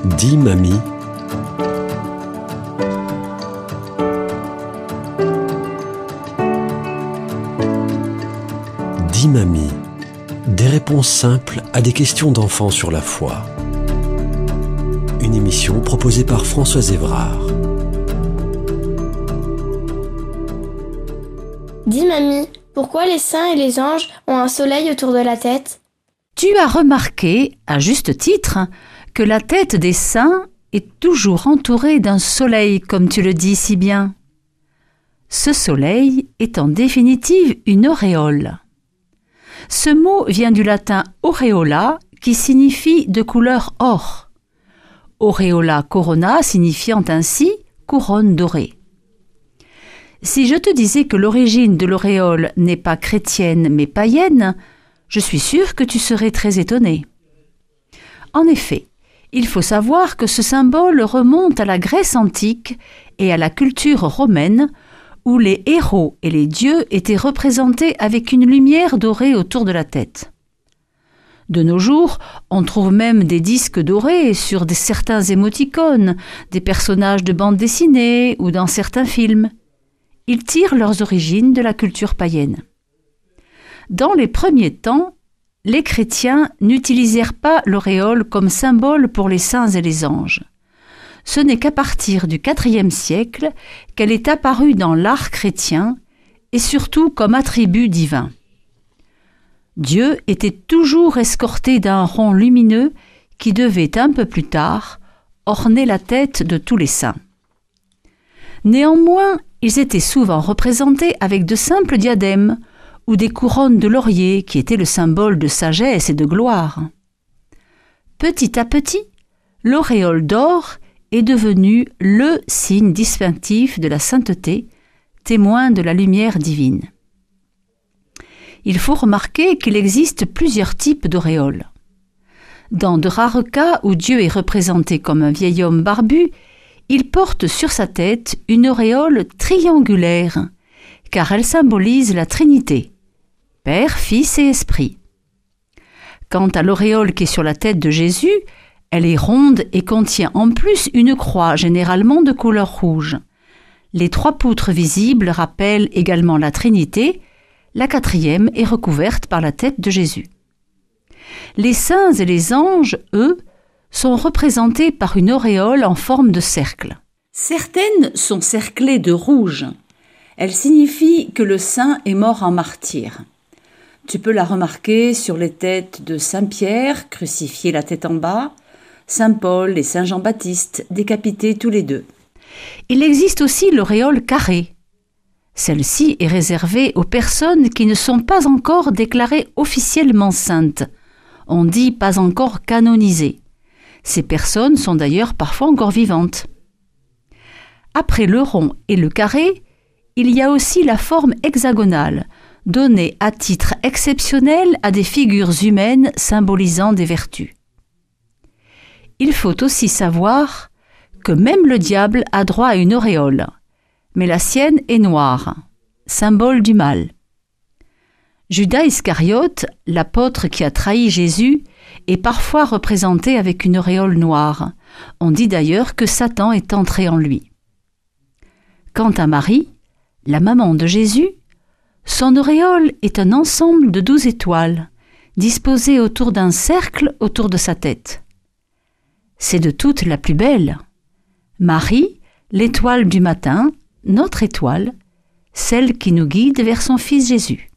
Dis mamie. Dis mamie. Des réponses simples à des questions d'enfants sur la foi. Une émission proposée par Françoise Évrard. Dis mamie, pourquoi les saints et les anges ont un soleil autour de la tête ? Tu as remarqué, à juste titre, que la tête des saints est toujours entourée d'un soleil, comme tu le dis si bien. Ce soleil est en définitive une auréole. Ce mot vient du latin aureola, qui signifie de couleur or. Aureola corona signifiant ainsi couronne dorée. Si je te disais que l'origine de l'auréole n'est pas chrétienne mais païenne, je suis sûre que tu serais très étonné. En effet, il faut savoir que ce symbole remonte à la Grèce antique et à la culture romaine, où les héros et les dieux étaient représentés avec une lumière dorée autour de la tête. De nos jours, on trouve même des disques dorés sur certains émoticônes, des personnages de bande dessinée ou dans certains films. Ils tirent leurs origines de la culture païenne. Dans les premiers temps, les chrétiens n'utilisèrent pas l'auréole comme symbole pour les saints et les anges. Ce n'est qu'à partir du IVe siècle qu'elle est apparue dans l'art chrétien et surtout comme attribut divin. Dieu était toujours escorté d'un rond lumineux qui devait un peu plus tard orner la tête de tous les saints. Néanmoins, ils étaient souvent représentés avec de simples diadèmes ou des couronnes de laurier qui étaient le symbole de sagesse et de gloire. Petit à petit, l'auréole d'or est devenue le signe distinctif de la sainteté, témoin de la lumière divine. Il faut remarquer qu'il existe plusieurs types d'auréoles. Dans de rares cas où Dieu est représenté comme un vieil homme barbu, il porte sur sa tête une auréole triangulaire, car elle symbolise la Trinité, Père, Fils et Esprit. Quant à l'auréole qui est sur la tête de Jésus, elle est ronde et contient en plus une croix généralement de couleur rouge. Les 3 poutres visibles rappellent également la Trinité, la 4e est recouverte par la tête de Jésus. Les saints et les anges, eux, sont représentés par une auréole en forme de cercle. Certaines sont cerclées de rouge. Elles signifient que le saint est mort en martyr. Tu peux la remarquer sur les têtes de Saint Pierre, crucifié la tête en bas, Saint Paul et Saint Jean-Baptiste, décapités tous les deux. Il existe aussi l'auréole carrée. Celle-ci est réservée aux personnes qui ne sont pas encore déclarées officiellement saintes. On dit pas encore canonisées. Ces personnes sont d'ailleurs parfois encore vivantes. Après le rond et le carré, il y a aussi la forme hexagonale, donnée à titre exceptionnel à des figures humaines symbolisant des vertus. Il faut aussi savoir que même le diable a droit à une auréole, mais la sienne est noire, symbole du mal. Judas Iscariote, l'apôtre qui a trahi Jésus, est parfois représenté avec une auréole noire. On dit d'ailleurs que Satan est entré en lui. Quant à Marie, la maman de Jésus, son auréole est un ensemble de 12 étoiles, disposées autour d'un cercle autour de sa tête. C'est de toutes la plus belle. Marie, l'étoile du matin, notre étoile, celle qui nous guide vers son Fils Jésus.